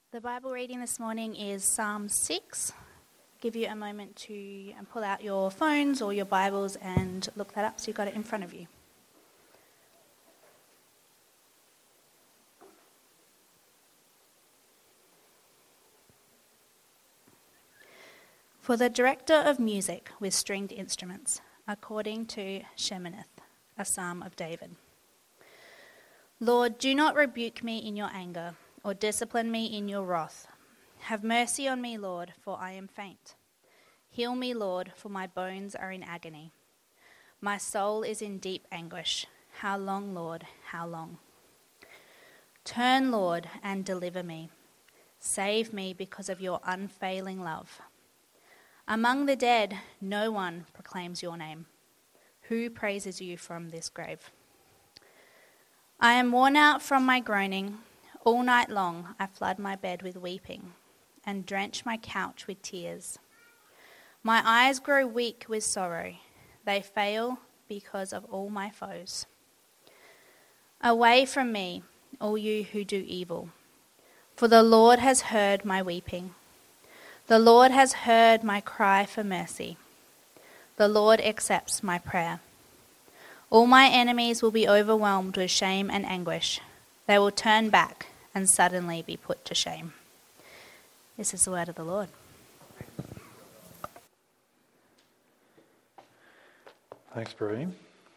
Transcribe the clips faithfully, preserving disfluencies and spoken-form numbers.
The Bible reading this morning is Psalm six. Give you a moment to um, pull out your phones or your Bibles and look that up so you've got it in front of you. For the director of music with stringed instruments, according to Sheminith, a psalm of David. Lord, do not rebuke me in your anger, or discipline me in your wrath. Have mercy on me, Lord, for I am faint. Heal me, Lord, for my bones are in agony. My soul is in deep anguish. How long, Lord, how long? Turn, Lord, and deliver me. Save me because of your unfailing love. Among the dead, no one proclaims your name. Who praises you from this grave? I am worn out from my groaning. All night long I flood my bed with weeping and drench my couch with tears. My eyes grow weak with sorrow. They fail because of all my foes. Away from me, all you who do evil, for the Lord has heard my weeping. The Lord has heard my cry for mercy. The Lord accepts my prayer. All my enemies will be overwhelmed with shame and anguish. They will turn back and suddenly be put to shame. This is the word of the Lord. Thanks, Bree.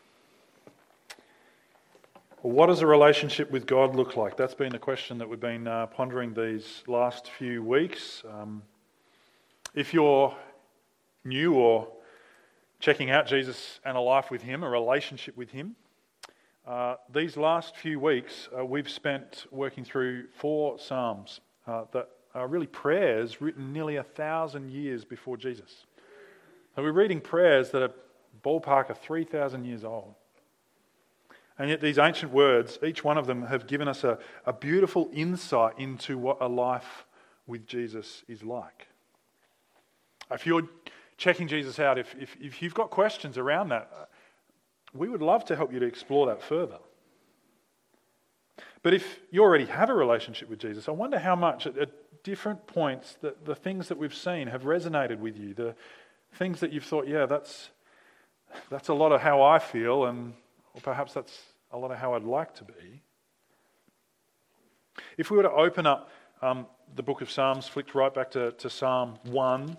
Well, what does a relationship with God look like? That's been the question that we've been uh, pondering these last few weeks. Um, if you're new or checking out Jesus and a life with him, a relationship with him, Uh, these last few weeks, uh, we've spent working through four psalms uh, that are really prayers written nearly a thousand years before Jesus. So we're reading prayers that are ballpark of three thousand years old. And yet these ancient words, each one of them have given us a, a beautiful insight into what a life with Jesus is like. If you're checking Jesus out, if, if, if you've got questions around that, we would love to help you to explore that further. But if you already have a relationship with Jesus, I wonder how much at, at different points that the things that we've seen have resonated with you, the things that you've thought, yeah, that's that's a lot of how I feel, and or perhaps that's a lot of how I'd like to be. If we were to open up um, the book of Psalms, flicked right back to, to Psalm one,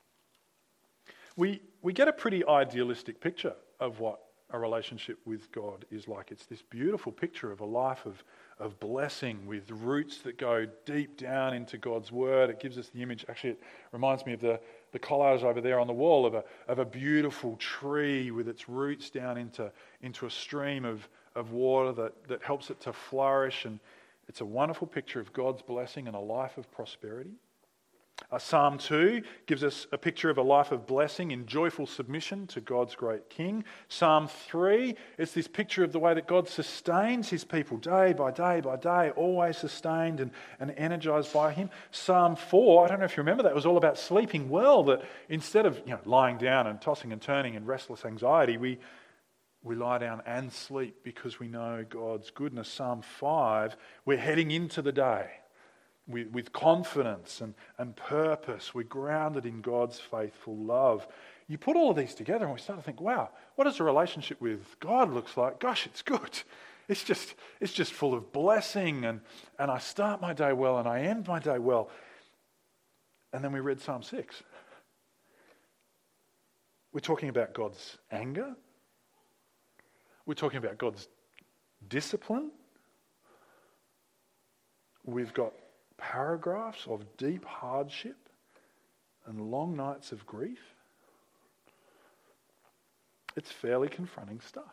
we we get a pretty idealistic picture of what a relationship with God is like. It's this beautiful picture of a life of, of blessing with roots that go deep down into God's word. It gives us the image, actually it reminds me of the, the collage over there on the wall of a of a beautiful tree with its roots down into, into a stream of, of water that, that helps it to flourish. And it's a wonderful picture of God's blessing and a life of prosperity. Uh, Psalm two gives us a picture of a life of blessing in joyful submission to God's great King. Psalm three is this picture of the way that God sustains his people day by day by day, always sustained and, and energized by him. Psalm four, I don't know if you remember that, was all about sleeping well, that instead of you know lying down and tossing and turning in restless anxiety, we, we lie down and sleep because we know God's goodness. Psalm five, we're heading into the day With, with confidence and, and purpose. We're grounded in God's faithful love. You put all of these together and we start to think, wow, what does a relationship with God looks like? Gosh, it's good. It's just it's just full of blessing, and, and I start my day well and I end my day well. And then we read Psalm six. We're talking about God's anger. We're talking about God's discipline. We've got paragraphs of deep hardship and long nights of grief. It's fairly confronting stuff.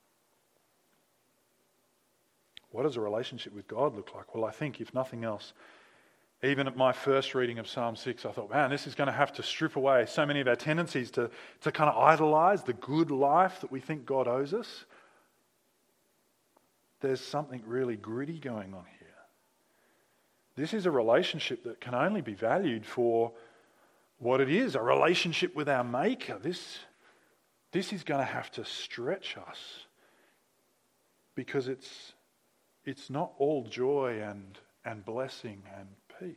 What does a relationship with God look like? Well, I think if nothing else, even at my first reading of Psalm six, I thought, man, this is going to have to strip away so many of our tendencies to, to kind of idolize the good life that we think God owes us. There's something really gritty going on here. This is a relationship that can only be valued for what it is, a relationship with our Maker. This, this is going to have to stretch us because it's, it's not all joy and, and blessing and peace.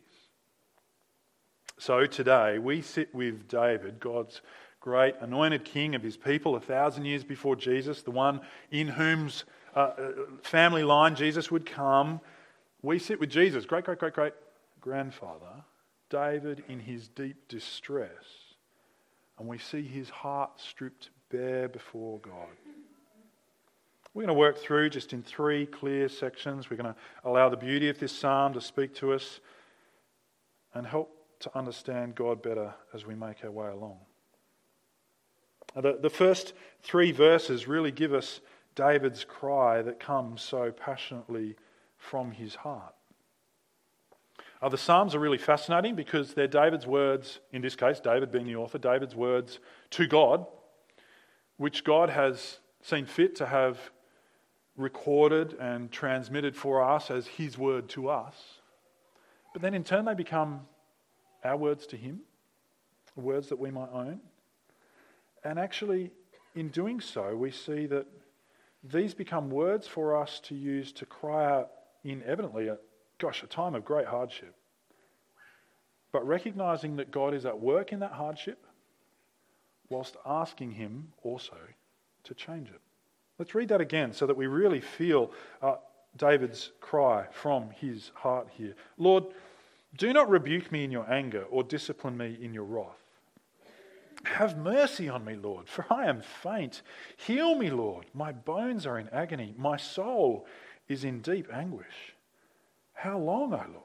So today we sit with David, God's great anointed king of his people, a thousand years before Jesus, the one in whose uh, family line Jesus would come. We sit with Jesus, great, great, great, great grandfather, David in his deep distress, and we see his heart stripped bare before God. We're going to work through just in three clear sections. We're going to allow the beauty of this psalm to speak to us and help to understand God better as we make our way along. The, the first three verses really give us David's cry that comes so passionately from his heart. Uh, the Psalms are really fascinating because they're David's words, in this case, David being the author, David's words to God, which God has seen fit to have recorded and transmitted for us as his word to us. But then in turn they become our words to him, words that we might own. And actually, in doing so, we see that these become words for us to use to cry out in evidently a, gosh, a time of great hardship. But recognizing that God is at work in that hardship, whilst asking him also to change it. Let's read that again so that we really feel uh, David's cry from his heart here. Lord, do not rebuke me in your anger or discipline me in your wrath. Have mercy on me, Lord, for I am faint. Heal me, Lord. My bones are in agony. My soul is in deep anguish. How long, O Lord?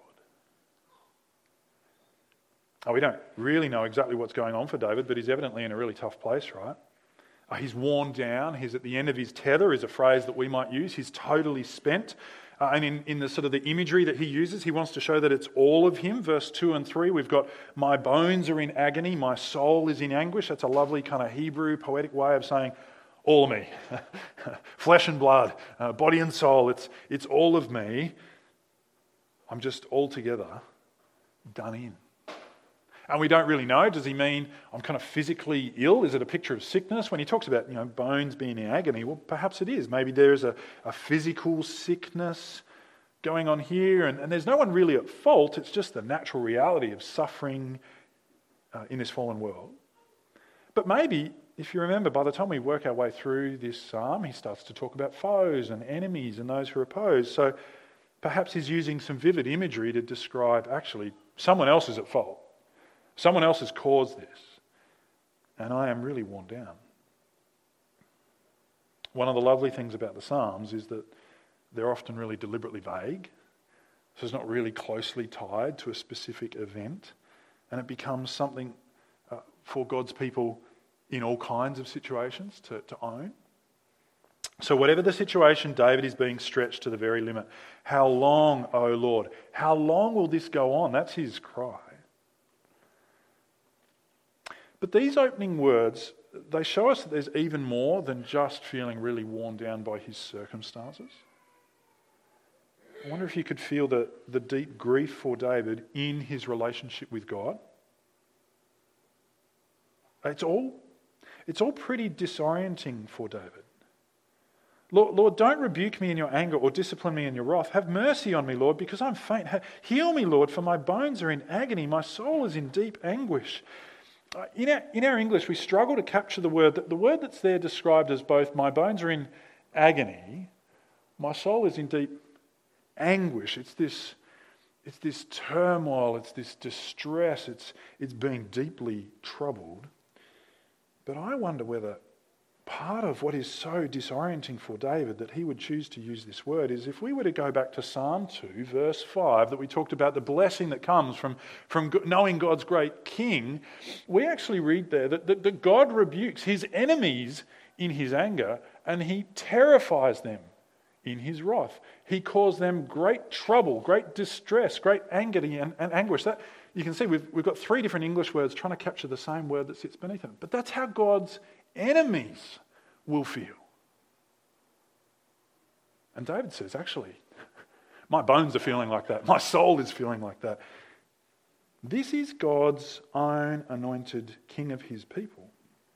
Oh, we don't really know exactly what's going on for David, but he's evidently in a really tough place, right? Uh, he's worn down. He's at the end of his tether, is a phrase that we might use. He's totally spent. Uh, and in, in the sort of the imagery that he uses, he wants to show that it's all of him. Verse two and three, we've got, my bones are in agony, my soul is in anguish. That's a lovely kind of Hebrew poetic way of saying, all of me. Flesh and blood, uh, body and soul, it's, it's all of me. I'm just altogether done in. And we don't really know, does he mean I'm kind of physically ill? Is it a picture of sickness? When he talks about, you know, bones being in agony, well, perhaps it is. Maybe there's a, a physical sickness going on here, and, and there's no one really at fault. It's just the natural reality of suffering uh, in this fallen world. But maybe, if you remember, by the time we work our way through this psalm, he starts to talk about foes and enemies and those who are opposed. So perhaps he's using some vivid imagery to describe, actually, someone else is at fault. Someone else has caused this, and I am really worn down. One of the lovely things about the Psalms is that they're often really deliberately vague, so it's not really closely tied to a specific event, and it becomes something uh, for God's people in all kinds of situations to, to own. So whatever the situation, David is being stretched to the very limit. How long, O Lord? How long will this go on? That's his cry. But these opening words, they show us that there's even more than just feeling really worn down by his circumstances. I wonder if you could feel the, the deep grief for David in his relationship with God. It's all, it's all pretty disorienting for David. Lord, Lord, don't rebuke me in your anger or discipline me in your wrath. Have mercy on me, Lord, because I'm faint. Heal me, Lord, for my bones are in agony. My soul is in deep anguish. In our, in our English, we struggle to capture the word. The word that's there described as both my bones are in agony, my soul is in deep anguish. It's this, it's this turmoil, it's this distress, it's, it's being deeply troubled. But I wonder whether part of what is so disorienting for David that he would choose to use this word is if we were to go back to Psalm two, verse five, that we talked about the blessing that comes from, from knowing God's great king, we actually read there that, that, that God rebukes his enemies in his anger and he terrifies them in his wrath. He caused them great trouble, great distress, great agony and, and anguish. That you can see we've, we've got three different English words trying to capture the same word that sits beneath them. But that's how God's enemies will feel. And David says, actually, my bones are feeling like that. My soul is feeling like that. This is God's own anointed king of his people.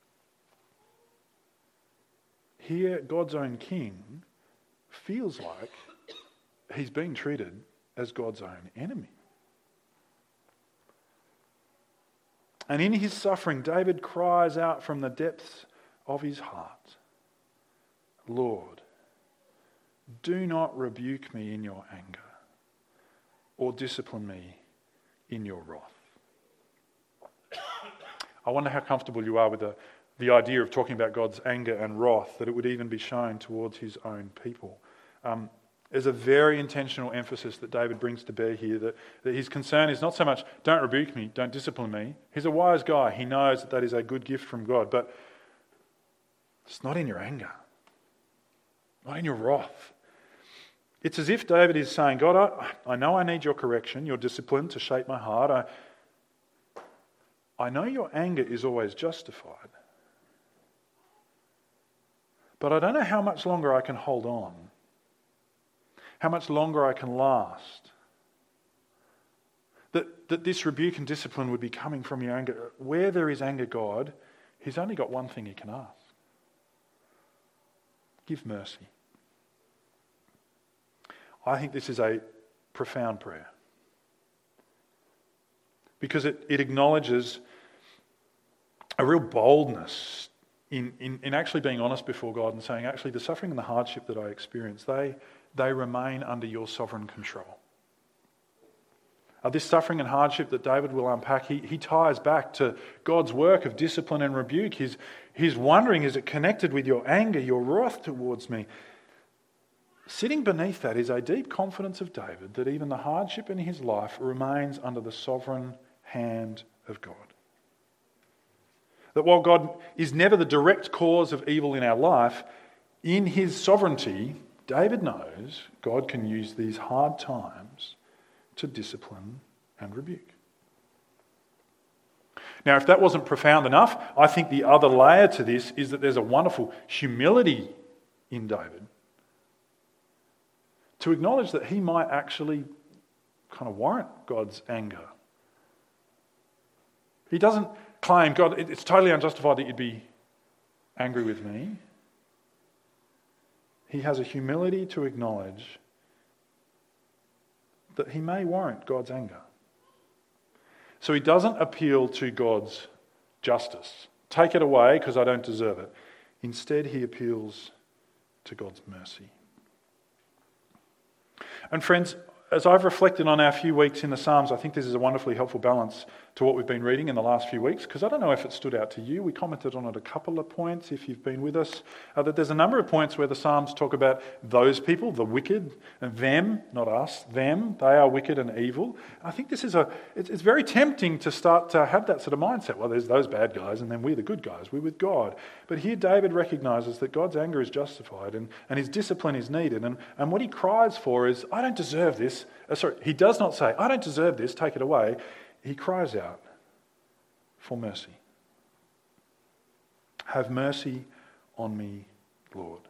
Here, God's own king feels like he's being treated as God's own enemy. And in his suffering, David cries out from the depths of his heart, Lord, do not rebuke me in your anger or discipline me in your wrath. I wonder how comfortable you are with the, the idea of talking about God's anger and wrath, that it would even be shown towards his own people. Um, there's a very intentional emphasis that David brings to bear here, that, that his concern is not so much, don't rebuke me, don't discipline me. He's a wise guy. He knows that that is a good gift from God, but it's not in your anger, not in your wrath. It's as if David is saying, God, I, I know I need your correction, your discipline to shape my heart. I, I know your anger is always justified. But I don't know how much longer I can hold on, how much longer I can last. That, that this rebuke and discipline would be coming from your anger. Where there is anger, God, he's only got one thing he can ask. Give mercy. I think this is a profound prayer because it, it acknowledges a real boldness in, in, in actually being honest before God and saying, actually, the suffering and the hardship that I experience, they, they remain under your sovereign control. Uh, this suffering and hardship that David will unpack, he, he ties back to God's work of discipline and rebuke. He's, he's wondering, is it connected with your anger, your wrath towards me? Sitting beneath that is a deep confidence of David that even the hardship in his life remains under the sovereign hand of God. That while God is never the direct cause of evil in our life, in his sovereignty, David knows God can use these hard times to discipline and rebuke. Now, if that wasn't profound enough, I think the other layer to this is that there's a wonderful humility in David to acknowledge that he might actually kind of warrant God's anger. He doesn't claim, God, it's totally unjustified that you'd be angry with me. He has a humility to acknowledge that he may warrant God's anger. So he doesn't appeal to God's justice. Take it away because I don't deserve it. Instead, he appeals to God's mercy. And friends, as I've reflected on our few weeks in the Psalms, I think this is a wonderfully helpful balance to what we've been reading in the last few weeks, because I don't know if it stood out to you. We commented on it a couple of points, if you've been with us, uh, that there's a number of points where the Psalms talk about those people, the wicked, and them, not us, them, they are wicked and evil. I think this is a, it's, it's very tempting to start to have that sort of mindset. Well, there's those bad guys, and then we're the good guys, we're with God. But here David recognises that God's anger is justified, and, and his discipline is needed, and, and what he cries for is, I don't deserve this. Uh, sorry, he does not say, I don't deserve this, take it away. He cries out for mercy. Have mercy on me, Lord.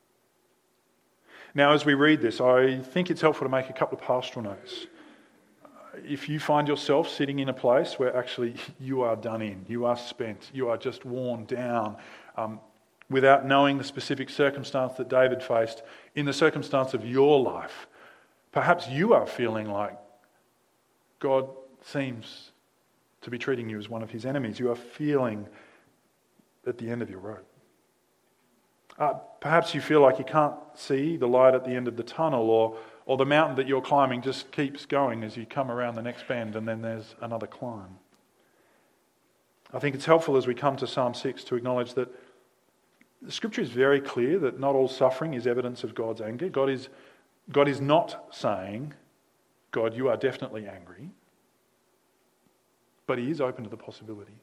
Now, as we read this, I think it's helpful to make a couple of pastoral notes. If you find yourself sitting in a place where actually you are done in, you are spent, you are just worn down, um, without knowing the specific circumstance that David faced, in the circumstance of your life, perhaps you are feeling like God seems to be treating you as one of his enemies. You are feeling at the end of your rope. Uh, perhaps you feel like you can't see the light at the end of the tunnel, or, or the mountain that you're climbing just keeps going as you come around the next bend and then there's another climb. I think it's helpful as we come to Psalm six to acknowledge that the Scripture is very clear that not all suffering is evidence of God's anger. God is God is not saying, God, you are definitely angry, but he is open to the possibility.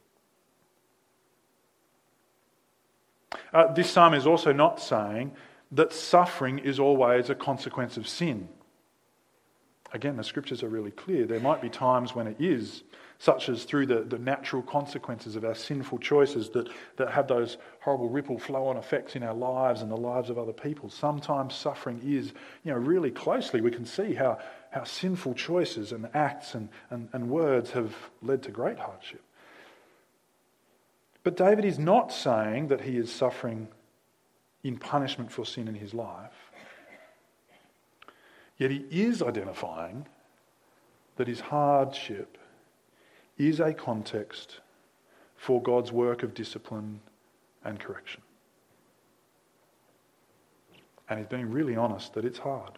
Uh, this psalm is also not saying that suffering is always a consequence of sin. Again, the Scriptures are really clear. There might be times when it is, such as through the, the natural consequences of our sinful choices that, that have those horrible ripple flow-on effects in our lives and the lives of other people. Sometimes suffering is, you know, really closely we can see how, how sinful choices and acts and, and, and words have led to great hardship. But David is not saying that he is suffering in punishment for sin in his life. Yet he is identifying that his hardship is a context for God's work of discipline and correction. And he's being really honest that it's hard.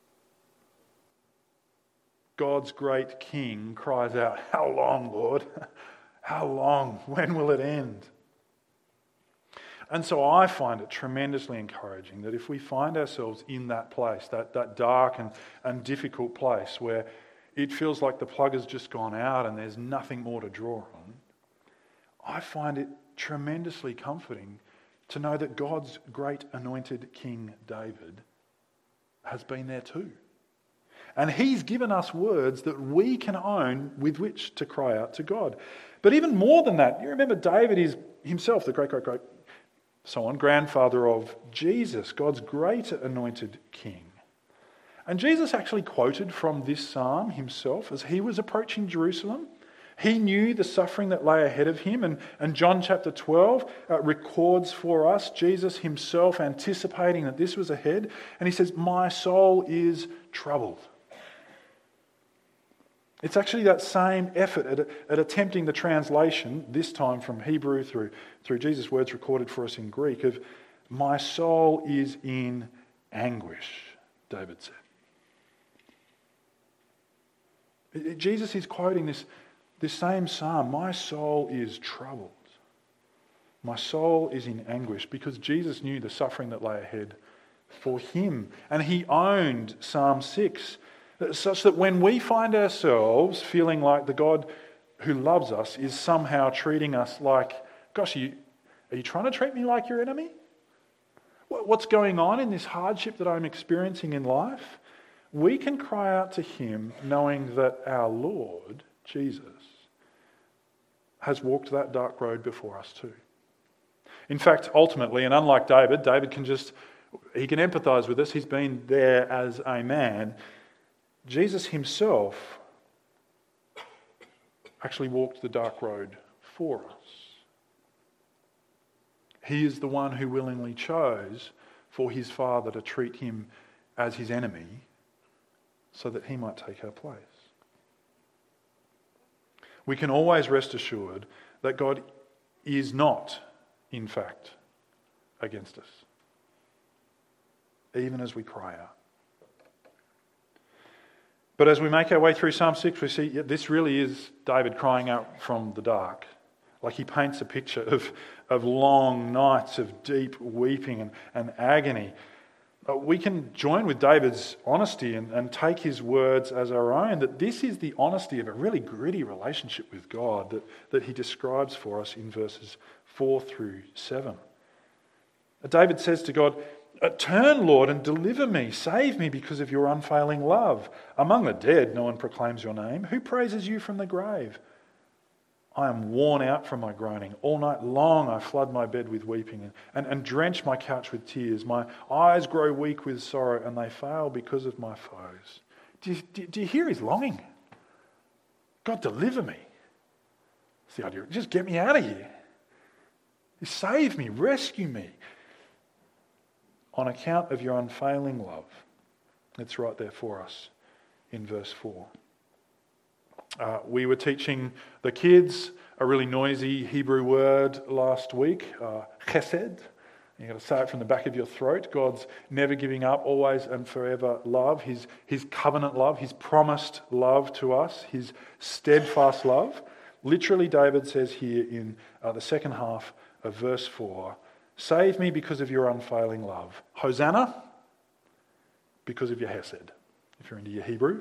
God's great King cries out, "How long, Lord? How long? When will it end?" And so I find it tremendously encouraging that if we find ourselves in that place, that, that dark and, and difficult place where it feels like the plug has just gone out and there's nothing more to draw on, I find it tremendously comforting to know that God's great anointed King David has been there too. And he's given us words that we can own with which to cry out to God. But even more than that, you remember David is himself the great, great, great, so on, grandfather of Jesus, God's great anointed King. And Jesus actually quoted from this psalm himself as he was approaching Jerusalem. He knew the suffering that lay ahead of him, and, and John chapter twelve uh, records for us Jesus himself anticipating that this was ahead, and he says, "My soul is troubled." It's actually that same effort at, at attempting the translation, this time from Hebrew through, through Jesus' words recorded for us in Greek, of "My soul is in anguish," David said. It, it, Jesus is quoting this This same psalm, "My soul is troubled. My soul is in anguish," because Jesus knew the suffering that lay ahead for him. And he owned Psalm six, such that when we find ourselves feeling like the God who loves us is somehow treating us like, gosh, are you, are you trying to treat me like your enemy? What's going on in this hardship that I'm experiencing in life? We can cry out to him knowing that our Lord, Jesus, has walked that dark road before us too. In fact, ultimately, and unlike David, David can just, he can empathise with us. He's been there as a man. Jesus himself actually walked the dark road for us. He is the one who willingly chose for his Father to treat him as his enemy so that he might take our place. We can always rest assured that God is not, in fact, against us, even as we cry out. But as we make our way through Psalm six, we see yeah, this really is David crying out from the dark. Like he paints a picture of, of long nights of deep weeping and, and agony. We can join with David's honesty and, and take his words as our own, that this is the honesty of a really gritty relationship with God that, that he describes for us in verses four through seven. David says to God, "Turn, Lord, and deliver me. Save me because of your unfailing love. Among the dead, no one proclaims your name. Who praises you from the grave? I am worn out from my groaning. All night long I flood my bed with weeping and, and, and drench my couch with tears. My eyes grow weak with sorrow and they fail because of my foes." Do you, do, do you hear his longing? God, deliver me. It's the idea. Just get me out of here. Save me, rescue me. On account of your unfailing love. It's right there for us in verse four. Uh, we were teaching the kids a really noisy Hebrew word last week, uh, chesed. You've got to say it from the back of your throat. God's never giving up, always and forever love, his, his covenant love, his promised love to us, his steadfast love. Literally, David says here in uh, the second half of verse four, "Save me because of your unfailing love. Hosanna, because of your hesed." If you're into your Hebrew.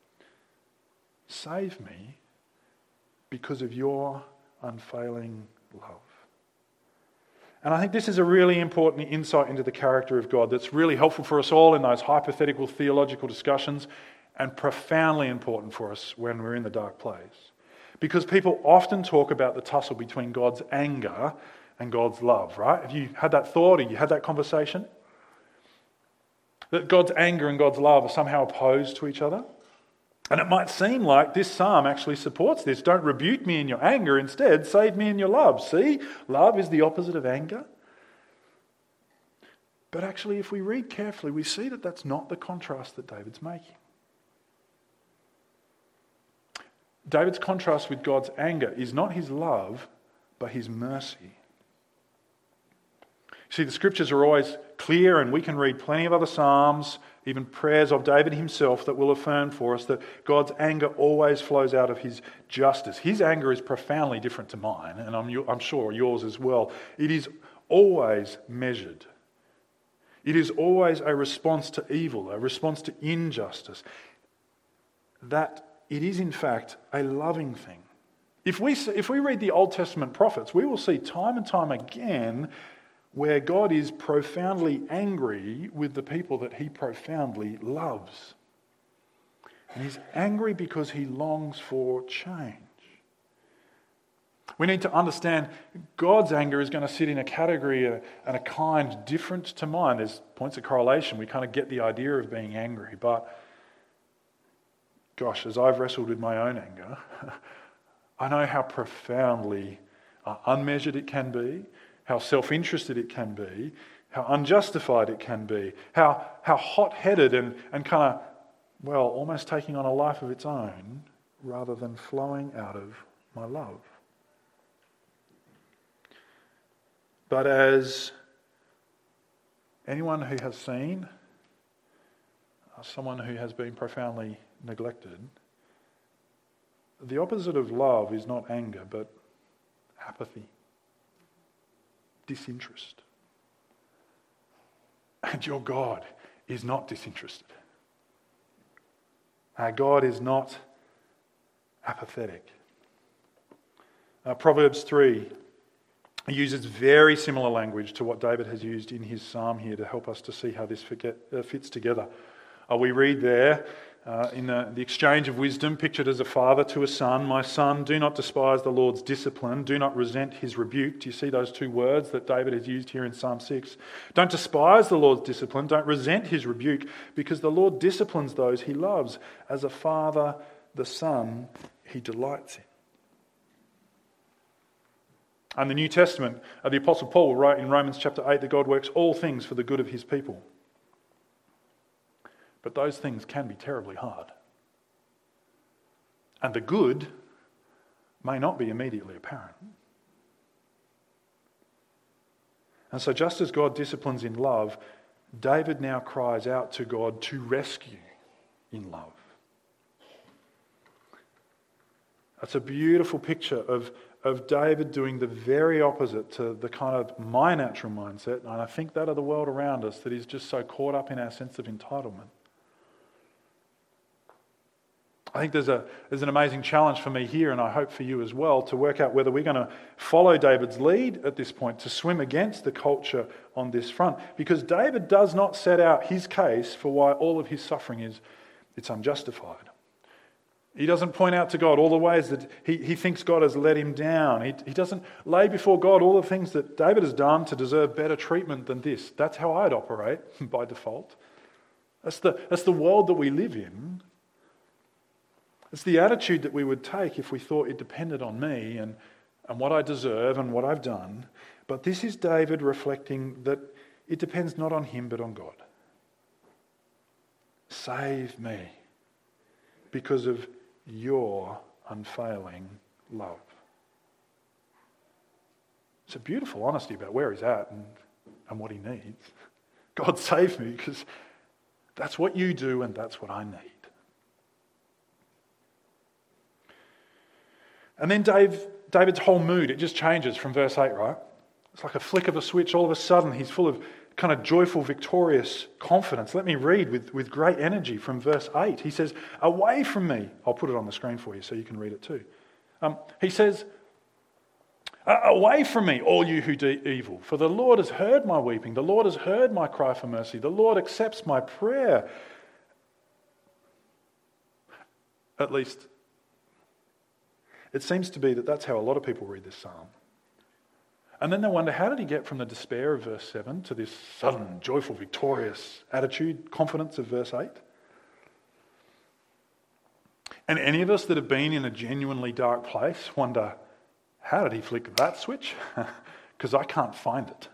Save me because of your unfailing love. And I think this is a really important insight into the character of God that's really helpful for us all in those hypothetical theological discussions and profoundly important for us when we're in the dark place. Because people often talk about the tussle between God's anger and God's love, right? Have you had that thought or you had that conversation? That God's anger and God's love are somehow opposed to each other? And it might seem like this psalm actually supports this. Don't rebuke me in your anger, instead save me in your love. See, love is the opposite of anger. But actually, if we read carefully, we see that that's not the contrast that David's making. David's contrast with God's anger is not his love, but his mercy. See, the scriptures are always clear, and we can read plenty of other psalms, even prayers of David himself, that will affirm for us that God's anger always flows out of his justice. His anger is profoundly different to mine, and I'm, I'm sure yours as well. It is always measured. It is always a response to evil, a response to injustice. That it is, in fact, a loving thing. If we, if we read the Old Testament prophets, we will see time and time again where God is profoundly angry with the people that he profoundly loves. And he's angry because he longs for change. We need to understand God's anger is going to sit in a category and a kind different to mine. There's points of correlation. We kind of get the idea of being angry. But gosh, as I've wrestled with my own anger, I know how profoundly uh, unmeasured it can be, how self-interested it can be, how unjustified it can be, how, how hot-headed and, and kind of, well, almost taking on a life of its own rather than flowing out of my love. But as anyone who has seen, uh, someone who has been profoundly neglected, the opposite of love is not anger, but apathy, disinterest. And your God is not disinterested. Our God is not apathetic. Uh, Proverbs three uses very similar language to what David has used in his psalm here to help us to see how this forget, uh, fits together. Uh, we read there, uh, in the, the exchange of wisdom, pictured as a father to a son, "My son, do not despise the Lord's discipline, do not resent his rebuke." Do you see those two words that David has used here in Psalm six? Don't despise the Lord's discipline, don't resent his rebuke, because the Lord disciplines those he loves. As a father, the son he delights in. And the New Testament, uh, the Apostle Paul will write in Romans chapter eight that God works all things for the good of his people. But those things can be terribly hard. And the good may not be immediately apparent. And so just as God disciplines in love, David now cries out to God to rescue in love. That's a beautiful picture of, of David doing the very opposite to the kind of my natural mindset, and I think that of the world around us that is just so caught up in our sense of entitlement. I think there's a there's an amazing challenge for me here, and I hope for you as well, to work out whether we're going to follow David's lead at this point, to swim against the culture on this front. Because David does not set out his case for why all of his suffering is it's unjustified. He doesn't point out to God all the ways that he, he thinks God has let him down. He, he doesn't lay before God all the things that David has done to deserve better treatment than this. That's how I'd operate by default. That's the, that's the world that we live in. It's the attitude that we would take if we thought it depended on me and, and what I deserve and what I've done. But this is David reflecting that it depends not on him but on God. Save me because of your unfailing love. It's a beautiful honesty about where he's at and, and what he needs. God, save me because that's what you do and that's what I need. And then Dave, David's whole mood, it just changes from verse eight, right? It's like a flick of a switch. All of a sudden, he's full of kind of joyful, victorious confidence. Let me read with, with great energy from verse eight. He says, "Away from me." I'll put it on the screen for you so you can read it too. Um, he says, "Away from me, all you who do evil, for the Lord has heard my weeping. The Lord has heard my cry for mercy. The Lord accepts my prayer." At least, it seems to be that that's how a lot of people read this psalm. And then they wonder, how did he get from the despair of verse seven to this sudden, joyful, victorious attitude, confidence of verse eight? And any of us that have been in a genuinely dark place wonder, how did he flick that switch? Because I can't find it.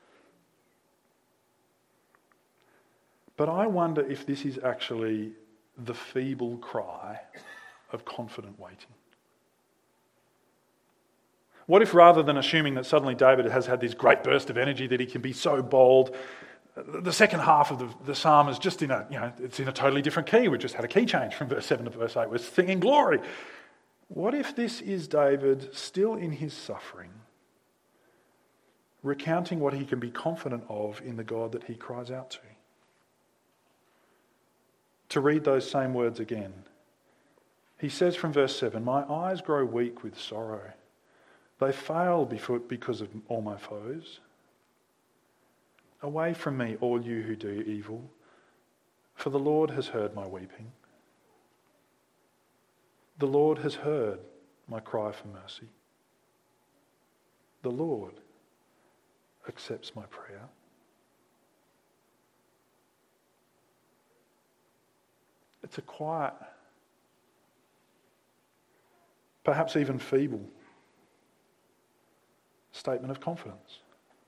But I wonder if this is actually the feeble cry of confident waiting. What if rather than assuming that suddenly David has had this great burst of energy that he can be so bold, the second half of the, the psalm is just in a, you know, it's in a totally different key. We just had a key change from verse seven to verse eight. We're singing glory. What if this is David still in his suffering, recounting what he can be confident of in the God that he cries out to? To read those same words again. He says from verse seven, "My eyes grow weak with sorrow. They fail before, because of all my foes. Away from me, all you who do evil, for the Lord has heard my weeping. The Lord has heard my cry for mercy. The Lord accepts my prayer." It's a quiet, perhaps even feeble statement of confidence.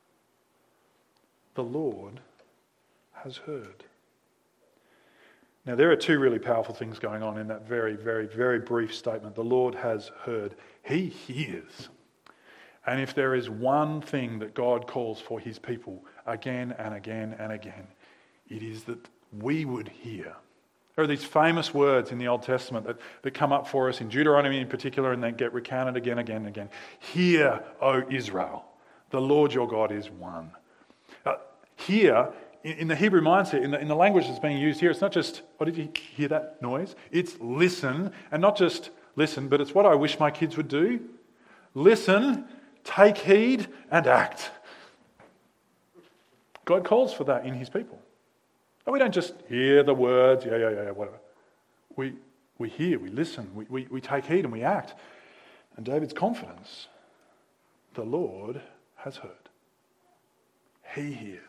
The Lord has heard. Now, there are two really powerful things going on in that very, very, very brief statement. The Lord has heard. He hears. And if there is one thing that God calls for his people again and again and again, it is that we would hear. There are these famous words in the Old Testament that, that come up for us in Deuteronomy in particular and then get recounted again, again, and again. "Hear, O Israel, the Lord your God is one." Uh, hear, in, in the Hebrew mindset, in the, in the language that's being used here, it's not just, "Oh, did you hear that noise?" It's listen, and not just listen, but it's what I wish my kids would do. Listen, take heed, and act. God calls for that in his people. And we don't just hear the words, yeah, yeah, yeah, whatever. We we hear, we listen, we, we, we take heed and we act. And David's confidence, the Lord has heard. He hears.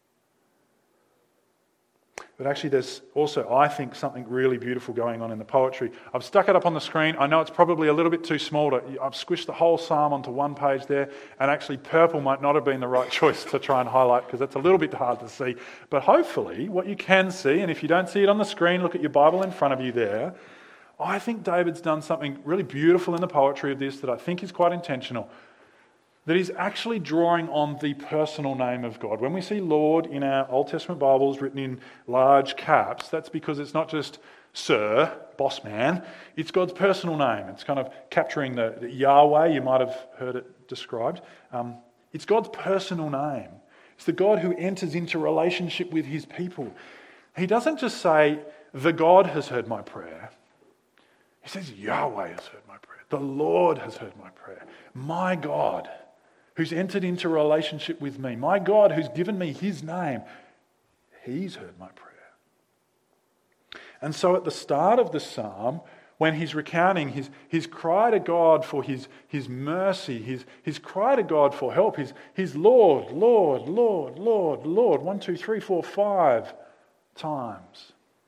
But actually there's also, I think, something really beautiful going on in the poetry. I've stuck it up on the screen. I know it's probably a little bit too small. To, I've squished the whole psalm onto one page there, and actually purple might not have been the right choice to try and highlight because that's a little bit hard to see. But hopefully what you can see, and if you don't see it on the screen, look at your Bible in front of you there. I think David's done something really beautiful in the poetry of this that I think is quite intentional. That is actually drawing on the personal name of God. When we see Lord in our Old Testament Bibles written in large caps, that's because it's not just Sir, boss man, it's God's personal name. It's kind of capturing the, the Yahweh, you might have heard it described. Um, it's God's personal name. It's the God who enters into relationship with his people. He doesn't just say, "The God has heard my prayer." He says, "Yahweh has heard my prayer. The Lord has heard my prayer. My God, who's entered into relationship with me, my God who's given me his name, he's heard my prayer." And so at the start of the psalm, when he's recounting his, his cry to God for his, his mercy, his, his cry to God for help, his, his Lord, Lord, Lord, Lord, Lord, one, two, three, four, five times.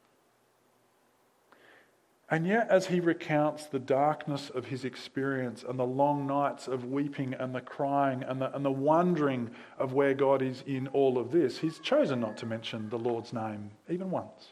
And yet, as he recounts the darkness of his experience and the long nights of weeping and the crying and the, and the wondering of where God is in all of this, he's chosen not to mention the Lord's name even once.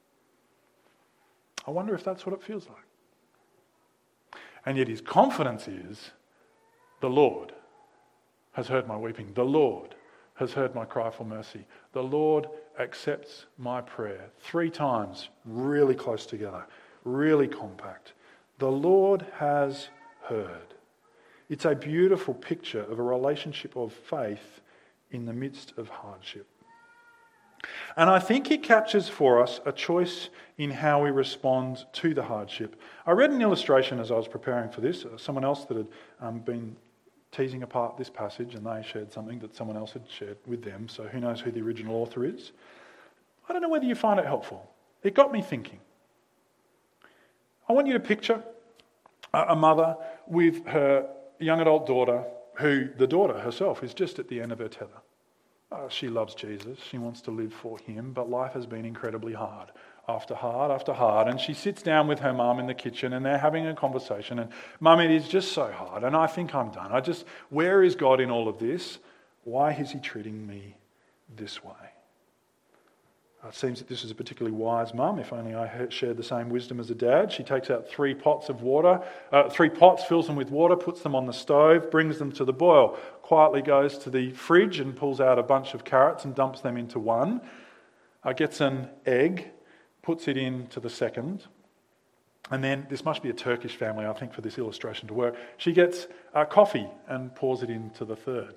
I wonder if that's what it feels like. And yet his confidence is, the Lord has heard my weeping. The Lord has heard my cry for mercy. The Lord accepts my prayer. Three times, really close together. Really compact. The Lord has heard. It's a beautiful picture of a relationship of faith in the midst of hardship. And I think it captures for us a choice in how we respond to the hardship. I read an illustration as I was preparing for this. Someone else that had um, been teasing apart this passage, and they shared something that someone else had shared with them. So who knows who the original author is? I don't know whether you find it helpful. It got me thinking. I want you to picture a mother with her young adult daughter, who the daughter herself is just at the end of her tether. Uh, she loves Jesus, she wants to live for him, but life has been incredibly hard, after hard, after hard. And she sits down with her mum in the kitchen and they're having a conversation, and "Mum, it is just so hard and I think I'm done. I just, where is God in all of this? Why is he treating me this way?" It seems that this is a particularly wise mum. If only I had shared the same wisdom as a dad. She takes out three pots of water, uh, three pots, fills them with water, puts them on the stove, brings them to the boil, quietly goes to the fridge and pulls out a bunch of carrots and dumps them into one, uh, gets an egg, puts it into the second, and then, this must be a Turkish family, I think, for this illustration to work, she gets uh, coffee and pours it into the third.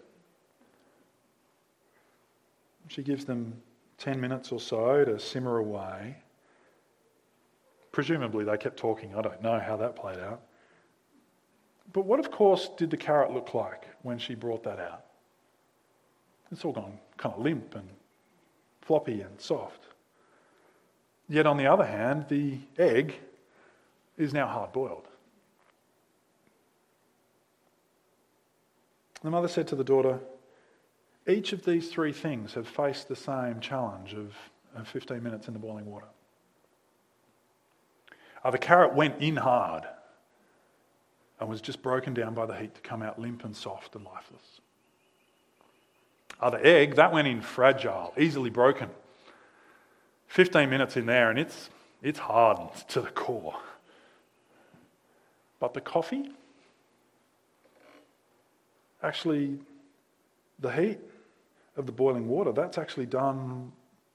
She gives them ten minutes or so to simmer away. Presumably they kept talking. I don't know how that played out. But what, of course, did the carrot look like when she brought that out? It's all gone kind of limp and floppy and soft. Yet on the other hand, the egg is now hard-boiled. The mother said to the daughter, each of these three things have faced the same challenge of, of fifteen minutes in the boiling water. Uh, the carrot went in hard and was just broken down by the heat to come out limp and soft and lifeless. Uh, the egg, that went in fragile, easily broken. fifteen minutes in there and it's, it's hardened to the core. But the coffee, actually, the heat of the boiling water, that's actually done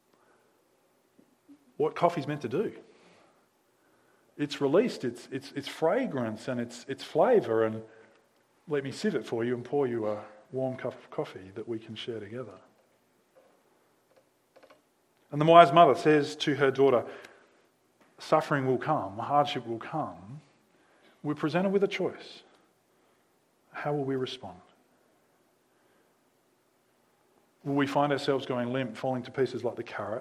what coffee's meant to do. It's released its, its, its fragrance and its, its flavour, and let me sieve it for you and pour you a warm cup of coffee that we can share together. And the wise mother says to her daughter, suffering will come, hardship will come. We're presented with a choice. How will we respond? Will we find ourselves going limp, falling to pieces like the carrot,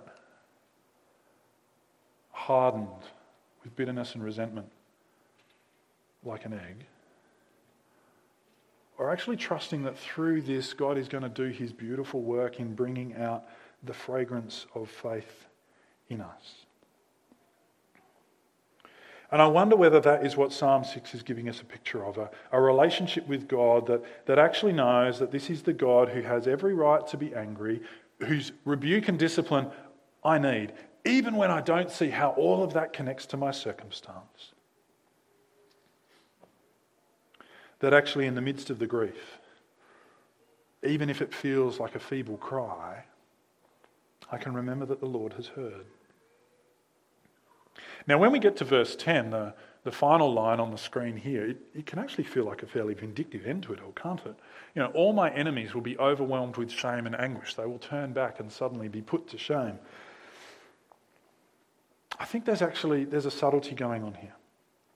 hardened with bitterness and resentment like an egg? Or actually trusting that through this, God is going to do his beautiful work in bringing out the fragrance of faith in us? And I wonder whether that is what Psalm six is giving us a picture of, a, a relationship with God that, that actually knows that this is the God who has every right to be angry, whose rebuke and discipline I need, even when I don't see how all of that connects to my circumstance. That actually in the midst of the grief, even if it feels like a feeble cry, I can remember that the Lord has heard. Now, when we get to verse ten, the, the final line on the screen here, it, it can actually feel like a fairly vindictive end to it all, can't it? You know, all my enemies will be overwhelmed with shame and anguish. They will turn back and suddenly be put to shame. I think there's actually, there's a subtlety going on here.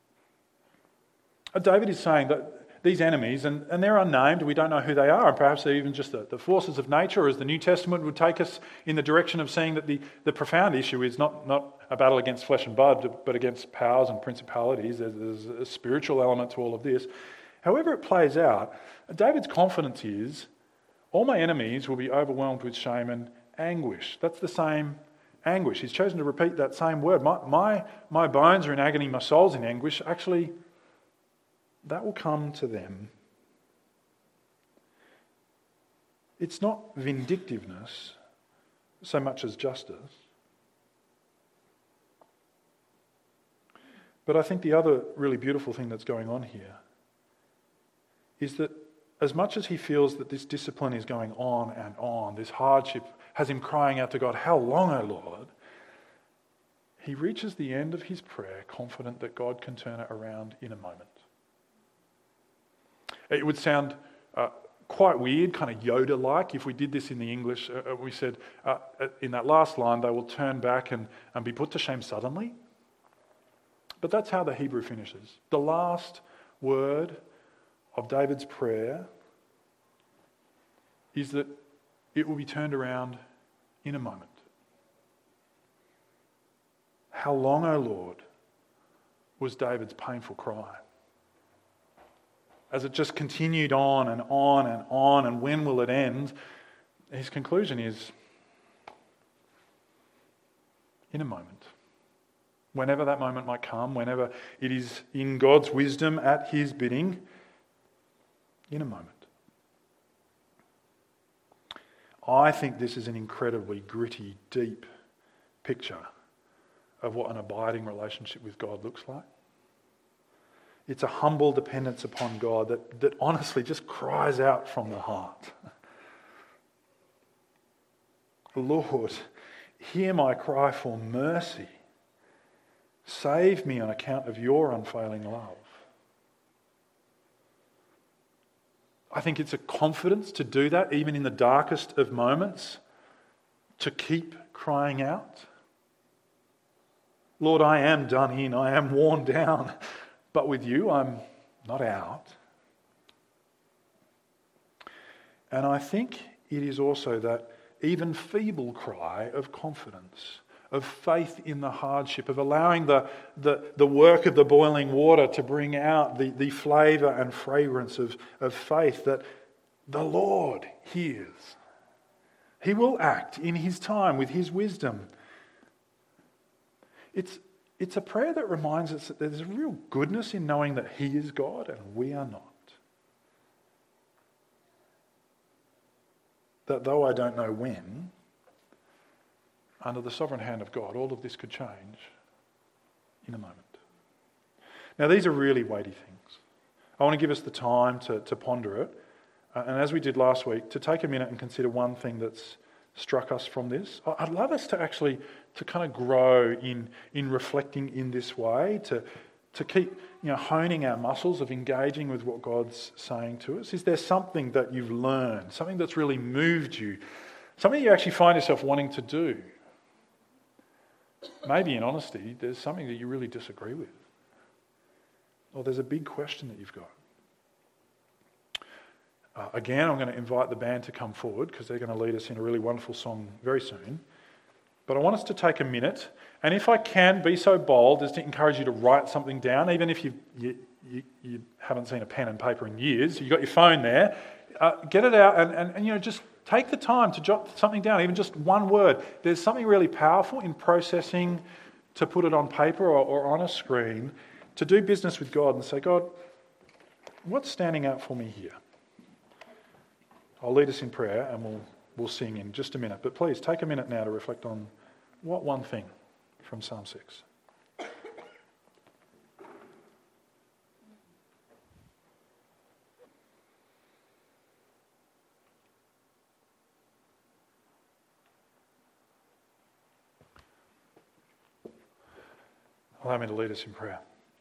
David is saying that these enemies, and, and they're unnamed, we don't know who they are, and perhaps they're even just the, the forces of nature, or as the New Testament would take us in the direction of seeing that the, the profound issue is not, not a battle against flesh and blood, but against powers and principalities. There's, there's a spiritual element to all of this. However it plays out, David's confidence is, all my enemies will be overwhelmed with shame and anguish. That's the same anguish. He's chosen to repeat that same word. My, my, my bones are in agony, my soul's in anguish. Actually, that will come to them. It's not vindictiveness so much as justice. But I think the other really beautiful thing that's going on here is that as much as he feels that this discipline is going on and on, this hardship has him crying out to God, how long, O Lord? He reaches the end of his prayer confident that God can turn it around in a moment. It would sound uh, quite weird, kind of Yoda-like, if we did this in the English. Uh, we said uh, in that last line, they will turn back and, and be put to shame suddenly. But that's how the Hebrew finishes. The last word of David's prayer is that it will be turned around in a moment. How long, O Lord, was David's painful cry? As it just continued on and on and on, and when will it end? His conclusion is, in a moment. Whenever that moment might come, whenever it is in God's wisdom at his bidding, in a moment. I think this is an incredibly gritty, deep picture of what an abiding relationship with God looks like. It's a humble dependence upon God that, that honestly just cries out from the heart. Lord, hear my cry for mercy. Save me on account of your unfailing love. I think it's a confidence to do that even in the darkest of moments, to keep crying out. Lord, I am done in, I am worn down, but with you I'm not out. And I think it is also that even feeble cry of confidence, of faith in the hardship, of allowing the, the, the work of the boiling water to bring out the, the flavour and fragrance of, of faith that the Lord hears. He will act in his time with his wisdom. It's, it's a prayer that reminds us that there's a real goodness in knowing that he is God and we are not. That though I don't know when, under the sovereign hand of God, all of this could change in a moment. Now, these are really weighty things. I want to give us the time to, to ponder it. Uh, and as we did last week, to take a minute and consider one thing that's struck us from this. I'd love us to actually to kind of grow in, in reflecting in this way, to, to keep you know, honing our muscles of engaging with what God's saying to us. Is there something that you've learned, something that's really moved you, something you actually find yourself wanting to do? Maybe in honesty, there's something that you really disagree with. Or there's a big question that you've got. Uh, again, I'm going to invite the band to come forward because they're going to lead us in a really wonderful song very soon. But I want us to take a minute, and if I can be so bold as to encourage you to write something down, even if you you, you, you haven't seen a pen and paper in years, you've got your phone there, uh, get it out and, and, and you know just take the time to jot something down, even just one word. There's something really powerful in processing to put it on paper or, or on a screen, to do business with God and say, God, what's standing out for me here? I'll lead us in prayer and we'll we'll sing in just a minute. But please take a minute now to reflect on what one thing from Psalm six. Allow me to lead us in prayer.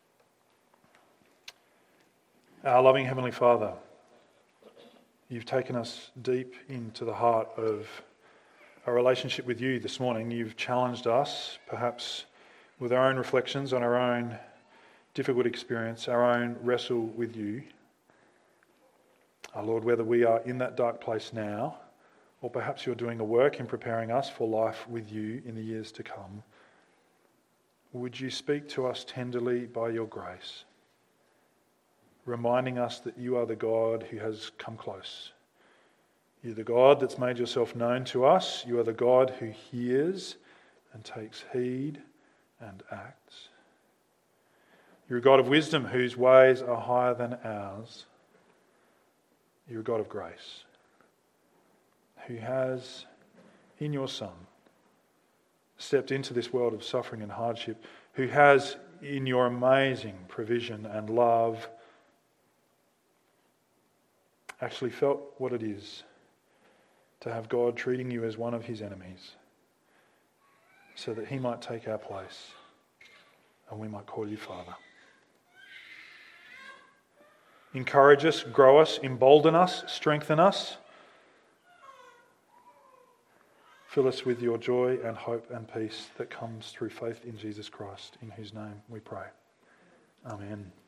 Our loving Heavenly Father, you've taken us deep into the heart of a relationship with you this morning. You've challenged us, perhaps with our own reflections on our own difficult experience, our own wrestle with you. Our Lord, whether we are in that dark place now, or perhaps you're doing a work in preparing us for life with you in the years to come, would you speak to us tenderly by your grace, reminding us that you are the God who has come close. You're the God that's made yourself known to us. You are the God who hears and takes heed and acts. You're a God of wisdom whose ways are higher than ours. You're a God of grace who has, in your Son, stepped into this world of suffering and hardship, who has, in your amazing provision and love, actually felt what it is to have God treating you as one of his enemies so that he might take our place and we might call you Father. Encourage us, grow us, embolden us, strengthen us. Fill us with your joy and hope and peace that comes through faith in Jesus Christ, in whose name we pray. Amen.